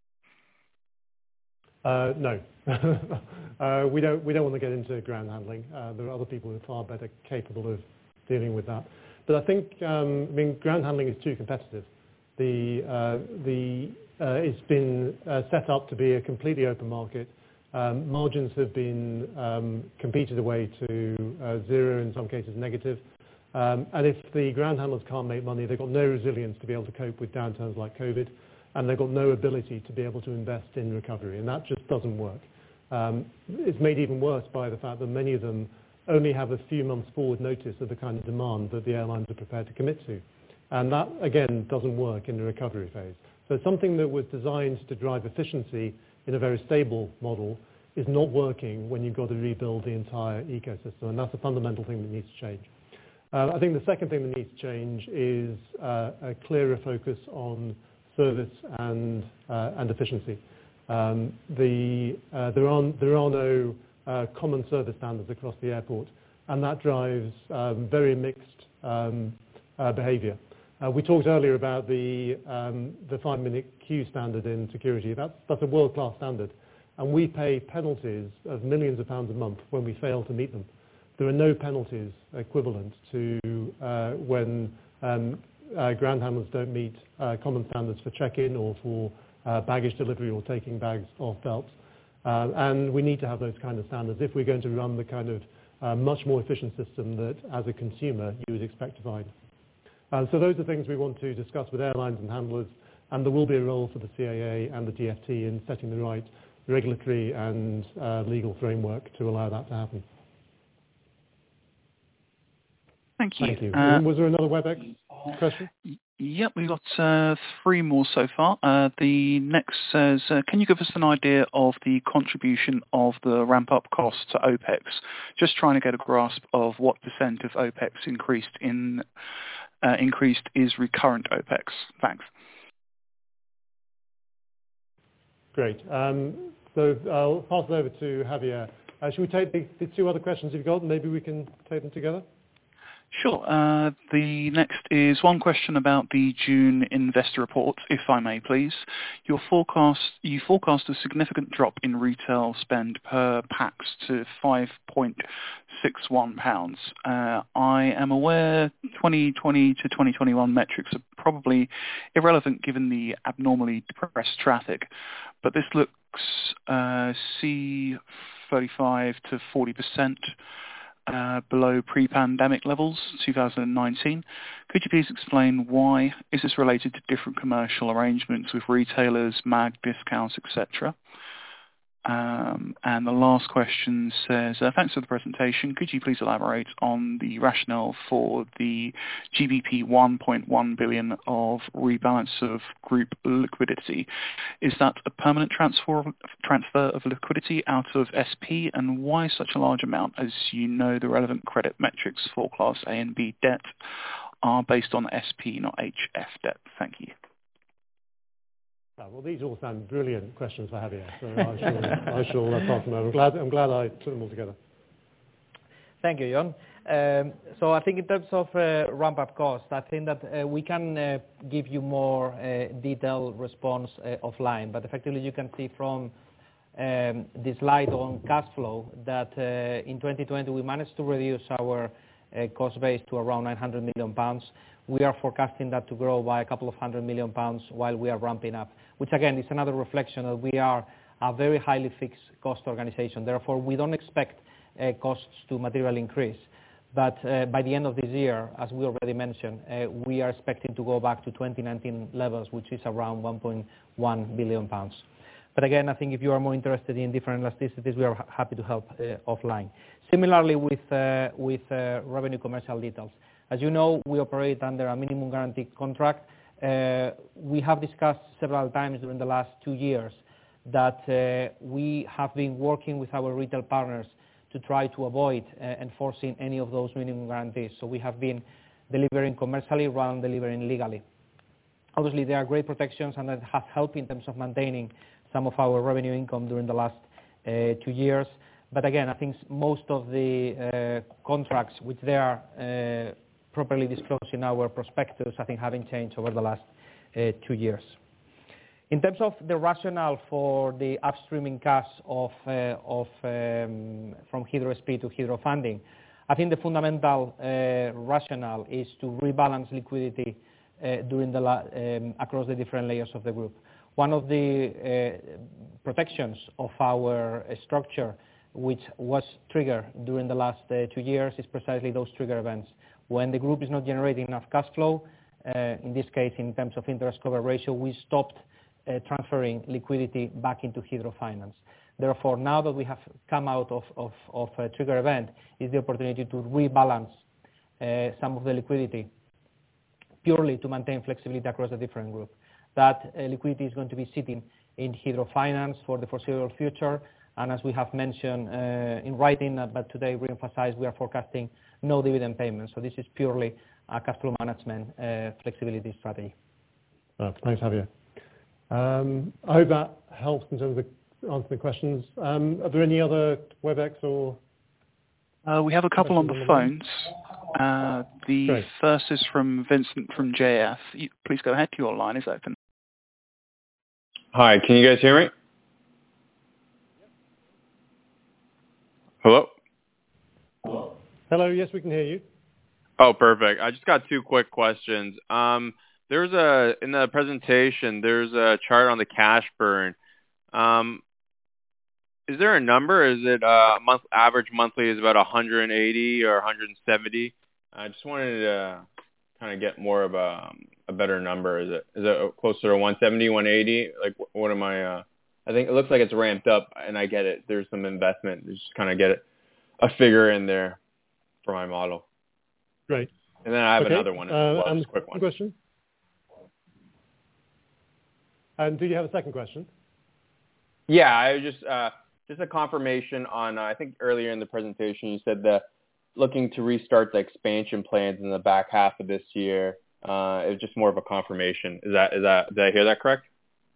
No. We don't want to get into ground handling. There are other people who are far better capable of dealing with that. But I think, ground handling is too competitive. It's been set up to be a completely open market. Margins have been competed away to zero, in some cases negative. And if the ground handlers can't make money, they've got no resilience to be able to cope with downturns like COVID, and they've got no ability to be able to invest in recovery, and that just doesn't work. It's made even worse by the fact that many of them only have a few months forward notice of the kind of demand that the airlines are prepared to commit to. And that, again, doesn't work in the recovery phase. So something that was designed to drive efficiency in a very stable model is not working when you've got to rebuild the entire ecosystem, and that's a fundamental thing that needs to change. I think the second thing that needs to change is a clearer focus on service and efficiency. There are no common service standards across the airport, and that drives very mixed behaviour. We talked earlier about the 5-minute queue standard in security. That's a world-class standard, and we pay penalties of millions of pounds a month when we fail to meet them. There are no penalties equivalent to when ground handlers don't meet common standards for check-in or for baggage delivery or taking bags off belts. And we need to have those kind of standards if we're going to run the kind of much more efficient system that, as a consumer, you would expect to find. So those are things we want to discuss with airlines and handlers, and there will be a role for the CAA and the DFT in setting the right regulatory and legal framework to allow that to happen. Thank you. Thank you. Was there another WebEx question? Yep, we've got 3 more so far. The next says, can you give us an idea of the contribution of the ramp-up costs to OPEX? Just trying to get a grasp of what % of OPEX increased is recurrent OPEX. Thanks. Great. So I'll pass it over to Javier. Should we take the 2 other questions you've got, and maybe we can take them together? Sure. The next is one question about the June investor report, if I may, please. You forecast a significant drop in retail spend per pax to £5.61. I am aware 2020 to 2021 metrics are probably irrelevant given the abnormally depressed traffic, but this looks C35 to 40% below pre-pandemic levels, 2019. Could you please explain why? Is this related to different commercial arrangements with retailers, MAG discounts, etc.? And the last question says, thanks for the presentation. Could you please elaborate on the rationale for the GBP 1.1 billion of rebalance of group liquidity? Is that a permanent transfer of liquidity out of SP, and why such a large amount? As you know, the relevant credit metrics for Class A and B debt are based on SP, not HF debt. Thank you. Well, these all sound brilliant questions for Javier, so I shall pass them over. I'm glad I put them all together. Thank you, John. So I think in terms of ramp-up cost, I think that we can give you more detailed response offline, but effectively you can see from the slide on cash flow that in 2020 we managed to reduce our cost base to around £900 million. We are forecasting that to grow by a couple of £100 million while we are ramping up, which again is another reflection that we are a very highly fixed cost organization. Therefore, we don't expect costs to materially increase. But by the end of this year, as we already mentioned, we are expecting to go back to 2019 levels, which is around £1.1 billion. But again, I think if you are more interested in different elasticities, we are happy to help offline. Similarly with revenue commercial details. As you know, we operate under a minimum guarantee contract. We have discussed several times during the last 2 years that we have been working with our retail partners to try to avoid enforcing any of those minimum guarantees. So we have been delivering commercially rather than delivering legally. Obviously, there are great protections, and that has helped in terms of maintaining some of our revenue income during the last 2 years. But again, I think most of the contracts which they are properly disclosed in our prospectus, I think haven't changed over the last 2 years. In terms of the rationale for the upstreaming cash from Heathrow SP to Heathrow funding, I think the fundamental rationale is to rebalance liquidity across the different layers of the group. One of the protections of our structure, which was triggered during the last 2 years, is precisely those trigger events. When the group is not generating enough cash flow, in this case in terms of interest cover ratio, we stopped transferring liquidity back into Hydro Finance. Therefore, now that we have come out of a trigger event, is the opportunity to rebalance some of the liquidity purely to maintain flexibility across the different group. That liquidity is going to be sitting in Hydro Finance for the foreseeable future, and as we have mentioned in writing, but today we emphasize we are forecasting no dividend payments. So this is purely a cash flow management flexibility strategy. Thanks, Javier. I hope that helps in terms of answering the questions. Are there any other WebEx or? We have a couple on the phones. The first is from Vincent from JF. Please go ahead. Your line is open. Hi, can you guys hear me? Hello? Hello, yes, we can hear you. Oh, perfect. I just got 2 quick questions. In the presentation, there's a chart on the cash burn. Is there a number? Is it average monthly is about 180 or 170? I just wanted to kind of get more of a better number. Is it closer to 170, 180? Like, what am I? I think it looks like it's ramped up, and I get it. There's some investment. Just kind of get a figure in there for my model. Great. And then I have another one as well, just a quick one. Question? And do you have a second question? Yeah, I just a confirmation on, I think earlier in the presentation you said that looking to restart the expansion plans in the back half of this year. It was just more of a confirmation. Did I hear that correct?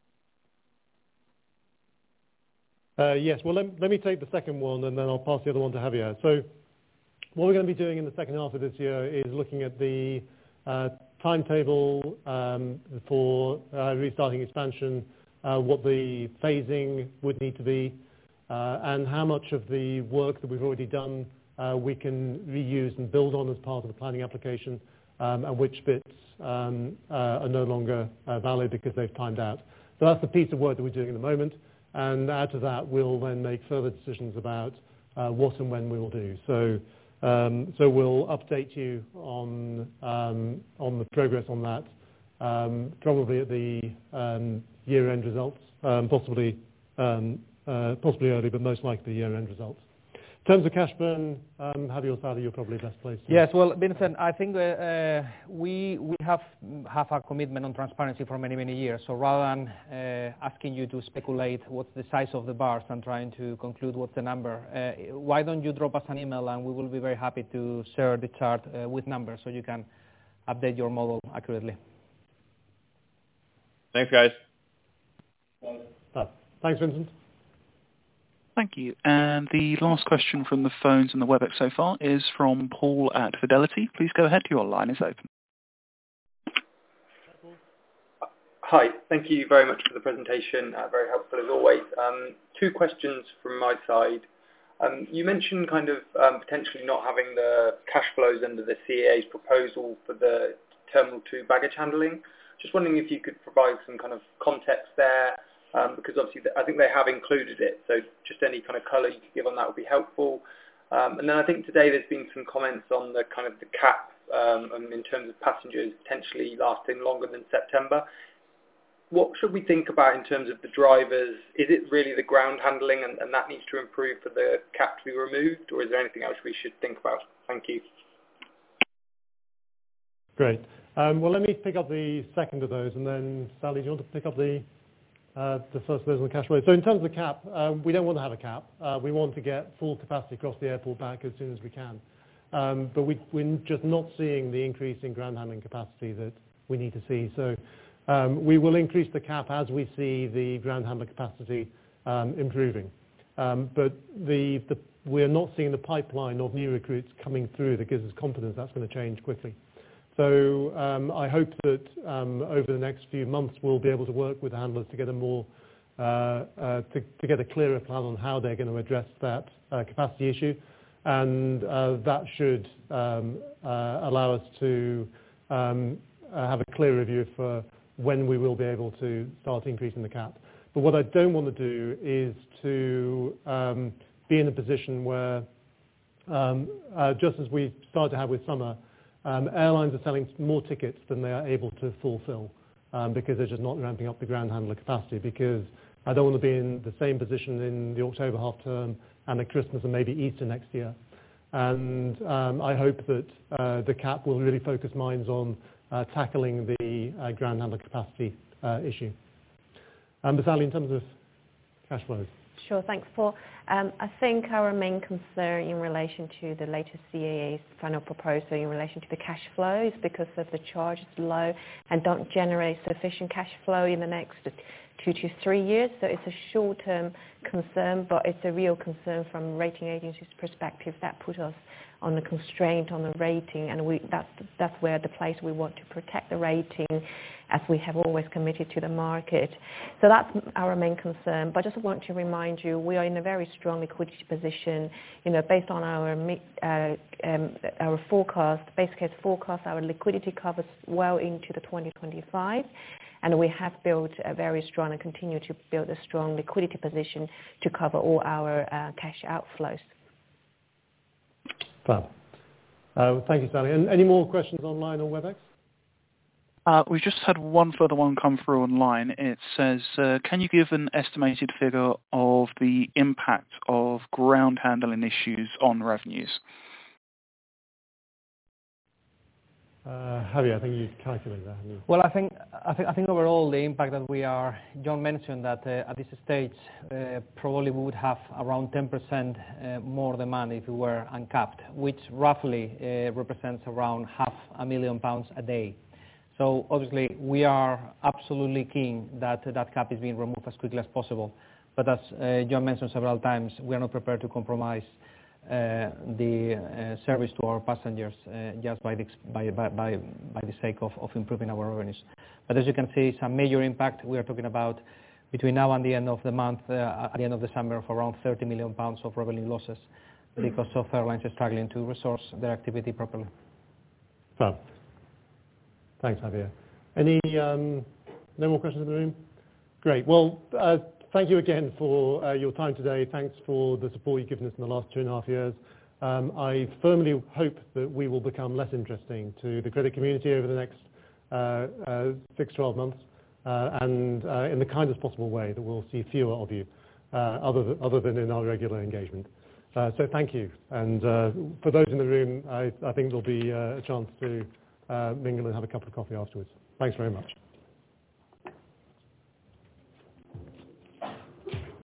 Yes. Well, let me take the second one, and then I'll pass the other one to Javier. So what we're going to be doing in the second half of this year is looking at the timetable for restarting expansion, what the phasing would need to be, and how much of the work that we've already done we can reuse and build on as part of the planning application, and which bits are no longer valid because they've timed out. So that's the piece of work that we're doing at the moment, and out of that we'll then make further decisions about what and when we will do. So we'll update you on the progress on that, probably at the year-end results, possibly early, but most likely year-end results. In terms of cash burn, Javier or Sally, you're probably best placed. Yes, well, Vincent, I think we have a commitment on transparency for many, many years. So rather than asking you to speculate what's the size of the bars and trying to conclude what's the number, why don't you drop us an email and we will be very happy to share the chart with numbers so you can update your model accurately. Thanks, guys. Thanks, Vincent. Thank you. And the last question from the phones and the WebEx so far is from Paul at Fidelity. Please go ahead. Your line is open. Hi. Thank you very much for the presentation. Very helpful as always. 2 questions from my side. You mentioned kind of potentially not having the cash flows under the CEA's proposal for the Terminal 2 baggage handling. Just wondering if you could provide some kind of context there. Because obviously I think they have included it, so just any kind of colour you could give on that would be helpful. And then I think today there's been some comments on the kind of the cap in terms of passengers potentially lasting longer than September. What should we think about in terms of the drivers? Is it really the ground handling and that needs to improve for the cap to be removed, or is there anything else we should think about? Thank you. Great. Well, let me pick up the second of those, and then Sally, do you want to pick up the first of those on the cash flow? So in terms of the cap, we don't want to have a cap. We want to get full capacity across the airport back as soon as we can. But we're just not seeing the increase in ground handling capacity that we need to see. So we will increase the cap as we see the ground handling capacity improving. But we're not seeing the pipeline of new recruits coming through that gives us confidence that's going to change quickly. So I hope that over the next few months we'll be able to work with the handlers to get a more to get a clearer plan on how they're going to address that capacity issue, and that should allow us to have a clearer view for when we will be able to start increasing the cap. But what I don't want to do is to be in a position where, just as we started to have with summer, airlines are selling more tickets than they are able to fulfill because they're just not ramping up the ground handler capacity, because I don't want to be in the same position in the October half term and at Christmas and maybe Easter next year. And I hope that the cap will really focus minds on tackling the ground handler capacity issue. But Sally, in terms of cash flows. Sure, thanks, Paul. I think our main concern in relation to the latest CAA's final proposal in relation to the cash flow is because of the charge is low and don't generate sufficient cash flow in the next 2 to 3 years. So it's a short-term concern, but it's a real concern from rating agencies' perspective that put us on the constraint on the rating, and that's where the place we want to protect the rating, as we have always committed to the market. So that's our main concern. But I just want to remind you, we are in a very strong liquidity position. Based on our forecast, base case forecast, our liquidity covers well into the 2025. And we have built a very strong and continue to build a strong liquidity position to cover all our cash outflows. Fab. Thank you, Sally. And any more questions online on WebEx? We've just had one further one come through online. It says, can you give an estimated figure of the impact of ground handling issues on revenues? Javier, I think you calculated that, haven't you? Well, I think overall the impact that John mentioned that at this stage probably we would have around 10% more demand if we were uncapped, which roughly represents around £500,000 a day. So obviously we are absolutely keen that that cap is being removed as quickly as possible. But as John mentioned several times, we are not prepared to compromise the service to our passengers just by the sake of improving our revenues. But as you can see, it's a major impact. We are talking about between now and the end of the month, at the end of December, of around £30 million of revenue losses because of airlines struggling to resource their activity properly. Fab. Thanks, Javier. Any no more questions in the room? Great. Well, thank you again for your time today. Thanks for the support you've given us in the last 2.5 years. I firmly hope that we will become less interesting to the credit community over the next 6-12 months, and in the kindest possible way that we'll see fewer of you, other than in our regular engagement. So thank you. And for those in the room, I think there'll be a chance to mingle and have a cup of coffee afterwards. Thanks very much.